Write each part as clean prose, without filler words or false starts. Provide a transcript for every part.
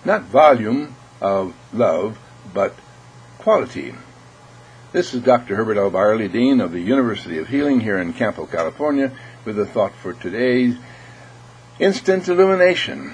not volume of love, but quality. This is Dr. Herbert L. Byerly, Dean of the University of Healing here in Campo, California, with a thought for today's instant illumination.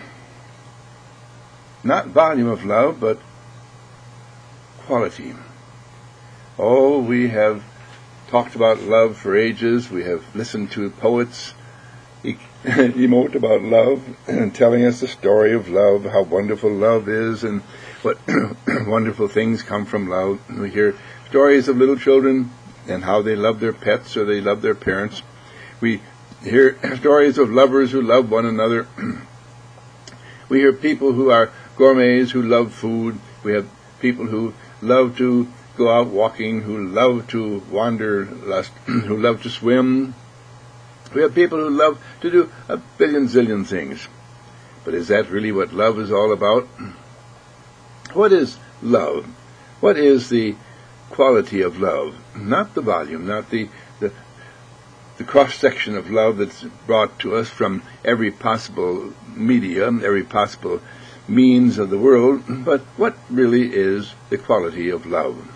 Not volume of love, but quality. Oh, we have talked about love for ages. We have listened to poets emote about love and telling us the story of love, how wonderful love is and what wonderful things come from love. We hear stories of little children and how they love their pets or they love their parents. We hear stories of lovers who love one another. We hear people who are gourmets who love food. We have people who love to go out walking, who love to wanderlust, who love to swim. We have people who love to do a billion zillion things. But is that really what love is all about? What is love? What is the quality of love? Not the volume, not the cross-section of love that's brought to us from every possible medium, every possible means of the world, but what really is the quality of love?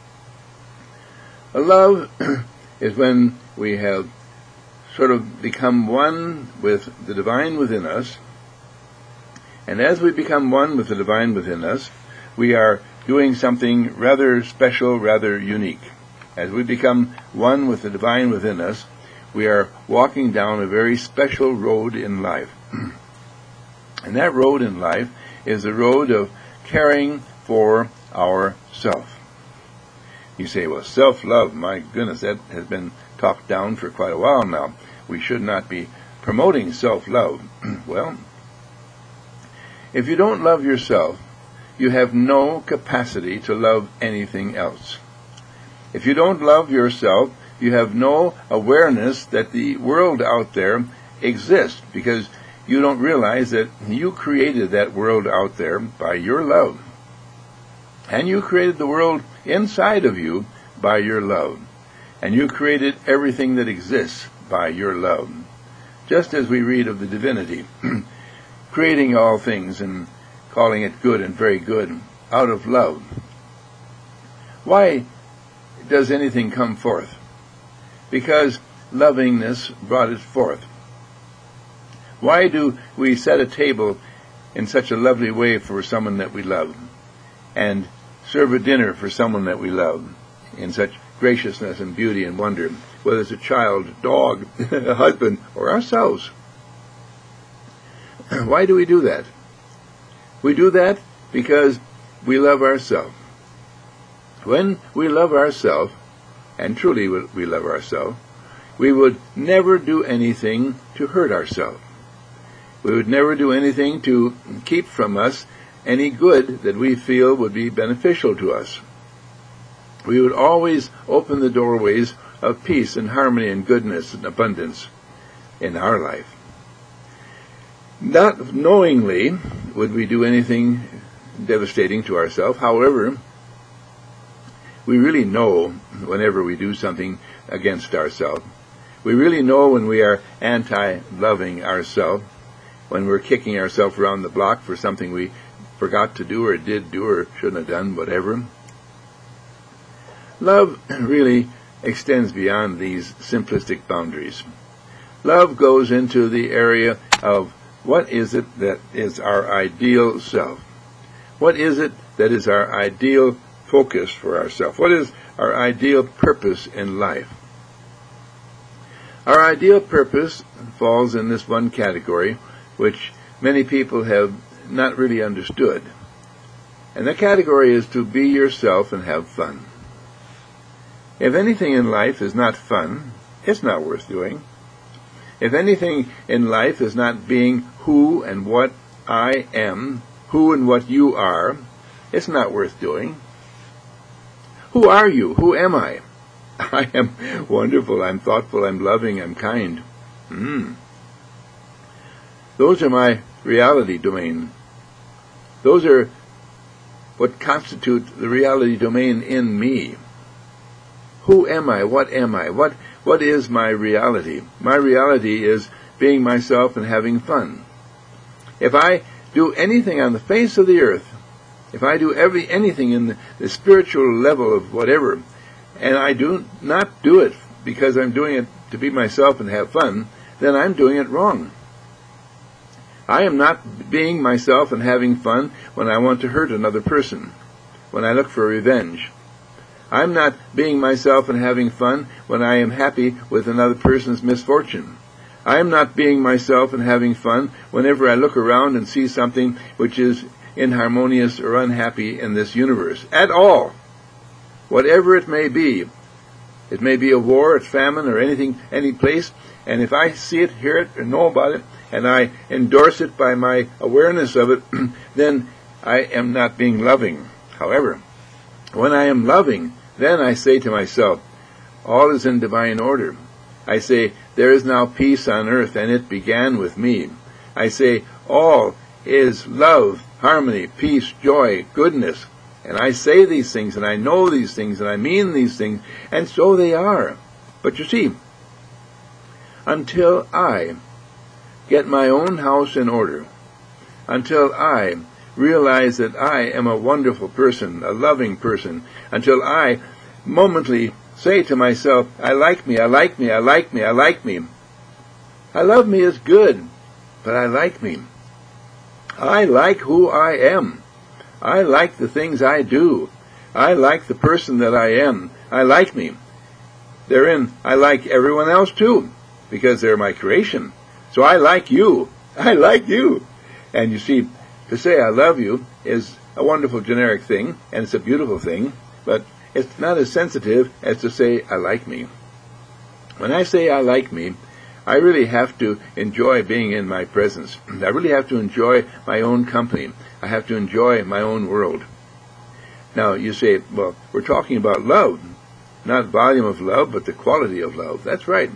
A love is when we have sort of become one with the divine within us, and as we become one with the divine within us, we are doing something rather special, rather unique. As we become one with the divine within us, we are walking down a very special road in life. And that road in life is the road of caring for ourself. You say, well, self-love, my goodness, that has been talked down for quite a while now. We should not be promoting self-love. Well, if you don't love yourself, you have no capacity to love anything else. If you don't love yourself, you have no awareness that the world out there exists, because you don't realize that you created that world out there by your love. And you created the world inside of you by your love. And you created everything that exists by your love. Just as we read of the divinity, creating all things and calling it good and very good out of love. Why does anything come forth? Because lovingness brought it forth. Why do we set a table in such a lovely way for someone that we love, and serve a dinner for someone that we love in such graciousness and beauty and wonder, whether it's a child, a dog, a husband, or ourselves? Why do we do that? We do that because we love ourselves. When we love ourselves, and truly we love ourselves, we would never do anything to hurt ourselves. We would never do anything to keep from us any good that we feel would be beneficial to us. We would always open the doorways of peace and harmony and goodness and abundance in our life. Not knowingly would we do anything devastating to ourselves. However, we really know whenever we do something against ourselves. We really know when we are anti-loving ourselves, when we're kicking ourselves around the block for something we forgot to do or did do or shouldn't have done, whatever. Love really extends beyond these simplistic boundaries. Love goes into the area of what is it that is our ideal self? What is it that is our ideal focus for ourselves? What is our ideal purpose in life? Our ideal purpose falls in this one category, which many people have not really understood. And the category is to be yourself and have fun. If anything in life is not fun, it's not worth doing. If anything in life is not being who and what I am, who and what you are, it's not worth doing. Who are you? Who am I? I am wonderful, I'm thoughtful, I'm loving, I'm kind. Those are my reality domain. Those are what constitute the reality domain in me. Who am I? What am I? What is my reality? My reality is being myself and having fun. If I do anything on the face of the earth, if I do anything in the spiritual level of whatever, and I do not do it because I'm doing it to be myself and have fun, then I'm doing it wrong. I am not being myself and having fun when I want to hurt another person, when I look for revenge. I'm not being myself and having fun when I am happy with another person's misfortune. I am not being myself and having fun whenever I look around and see something which is inharmonious or unhappy in this universe, at all. Whatever it may be. It may be a war, a famine, or anything, any place, and if I see it, hear it, or know about it, and I endorse it by my awareness of it, then I am not being loving. However, when I am loving, then I say to myself, all is in divine order. I say, there is now peace on earth, and it began with me. I say, all is love, harmony, peace, joy, goodness. And I say these things, and I know these things, and I mean these things, and so they are. But you see, until I get my own house in order, until I realize that I am a wonderful person, a loving person, until I momently say to myself, I like me, I like me, I like me, I like me. I love me is good, but I like me. I like who I am. I like the things I do. I like the person that I am. I like me. Therein, I like everyone else too, because they're my creation. So I like you. I like you. And you see, to say I love you is a wonderful generic thing, and it's a beautiful thing, but it's not as sensitive as to say I like me. When I say I like me, I really have to enjoy being in my presence. I really have to enjoy my own company. I have to enjoy my own world. Now, you say, well, we're talking about love, not volume of love, but the quality of love. That's right.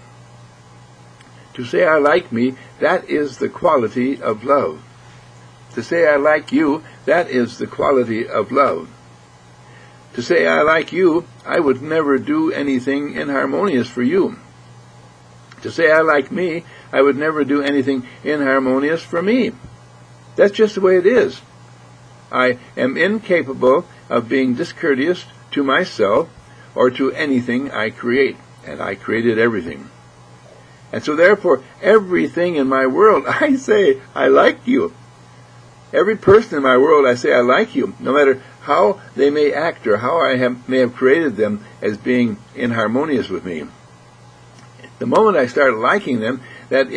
To say I like me, that is the quality of love. To say I like you, that is the quality of love. To say I like you, I would never do anything inharmonious for you. To say I like me, I would never do anything inharmonious for me. That's just the way it is. I am incapable of being discourteous to myself or to anything I create, and I created everything. And so therefore, everything in my world, I say, I like you. Every person in my world, I say, I like you, no matter how they may act or how may have created them as being inharmonious with me. The moment I start liking them, that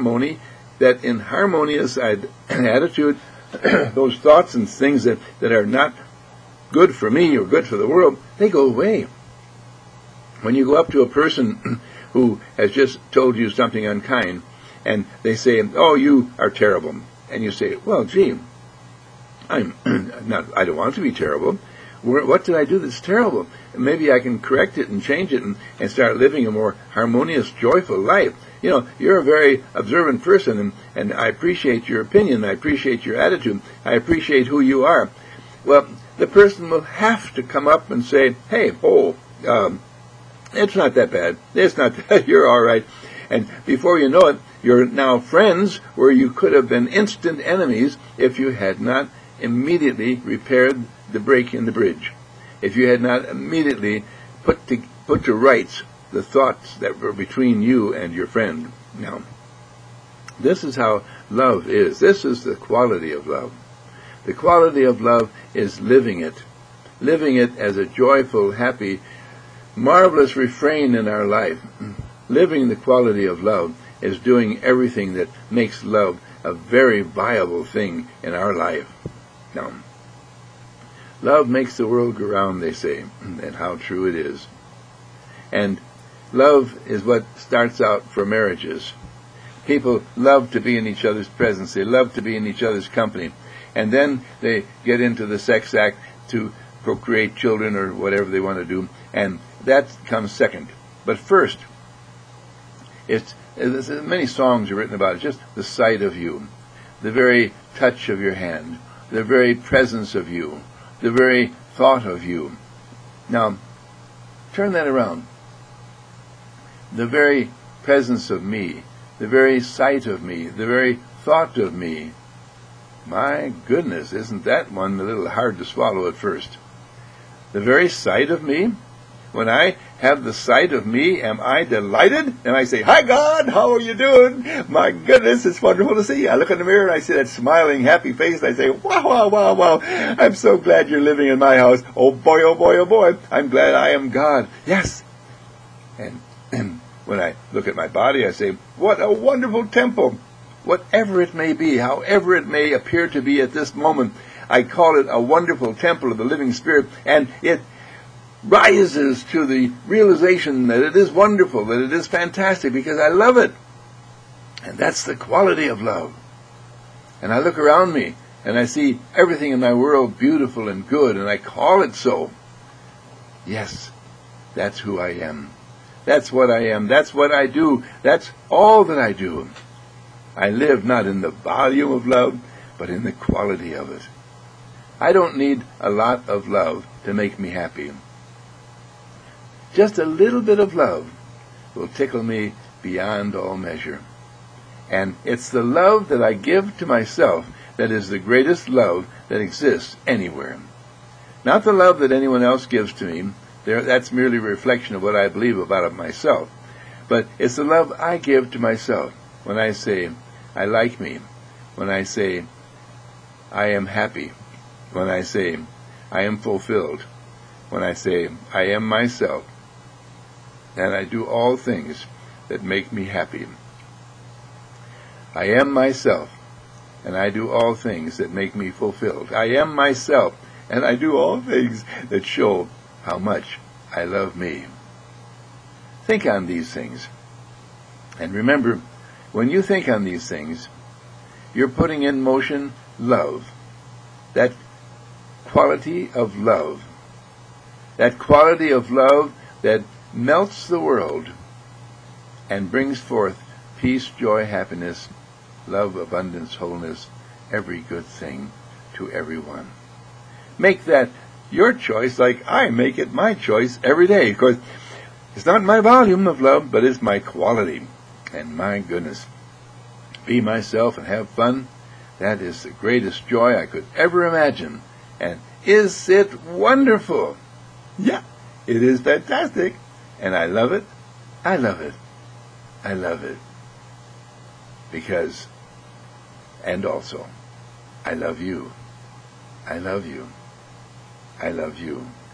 inharmonious attitude, those thoughts and things that are not good for me or good for the world, they go away. When you go up to a person who has just told you something unkind, and they say, oh, you are terrible. And you say, well, gee, I don't want to be terrible. What did I do that's terrible? Maybe I can correct it and change it and start living a more harmonious, joyful life. You know, you're a very observant person, and I appreciate your opinion. I appreciate your attitude. I appreciate who you are. Well, the person will have to come up and say, hey, it's not that bad. It's not that. You're all right. And before you know it, you're now friends where you could have been instant enemies if you had not immediately repaired the break in the bridge. If you had not immediately put to rights the thoughts that were between you and your friend. Now, this is how love is. This is the quality of love. The quality of love is living it. Living it as a joyful, happy, marvelous refrain in our life. Living the quality of love is doing everything that makes love a very viable thing in our life. Now, love makes the world go round, they say, and how true it is. And love is what starts out for marriages. People love to be in each other's presence. They love to be in each other's company. And then they get into the sex act to procreate children or whatever they want to do, and that comes second. But first, there's many songs are written about it, just the sight of you, the very touch of your hand, the very presence of you, the very thought of you. Now, turn that around. The very presence of me, the very sight of me, the very thought of me, My goodness, isn't that one a little hard to swallow at first? The very sight of me, when I have the sight of me, am I delighted? And I say, "Hi God, how are you doing? My goodness, it's wonderful to see you." I look in the mirror and I see that smiling, happy face, and I say, "Wow, wow, wow, wow. I'm so glad you're living in my house. Oh boy, oh boy, oh boy. I'm glad I am God." Yes. And when I look at my body, I say, "What a wonderful temple." Whatever it may be, however it may appear to be at this moment, I call it a wonderful temple of the living Spirit, and it rises to the realization that it is wonderful, that it is fantastic, because I love it. And that's the quality of love. And I look around me, and I see everything in my world beautiful and good, and I call it so. Yes, that's who I am. That's what I am. That's what I do. That's all that I do. I live not in the volume of love, but in the quality of it. I don't need a lot of love to make me happy. Just a little bit of love will tickle me beyond all measure. And it's the love that I give to myself that is the greatest love that exists anywhere. Not the love that anyone else gives to me. That's merely a reflection of what I believe about myself. But it's the love I give to myself when I say, "I like me," when I say, "I am happy," when I say, "I am fulfilled," when I say, "I am myself," and I do all things that make me happy. I am myself, and I do all things that make me fulfilled. I am myself, and I do all things that show how much I love me. Think on these things. And remember, when you think on these things, you're putting in motion love. That quality of love. That quality of love that melts the world and brings forth peace, joy, happiness, love, abundance, wholeness, every good thing to everyone. Make that your choice like I make it my choice every day, because it's not my volume of love, but it's my quality. And my goodness, be myself and have fun. That is the greatest joy I could ever imagine. And is it wonderful? Yeah, it is fantastic. And I love it. I love it. I love it. Because, and also, I love you. I love you. I love you.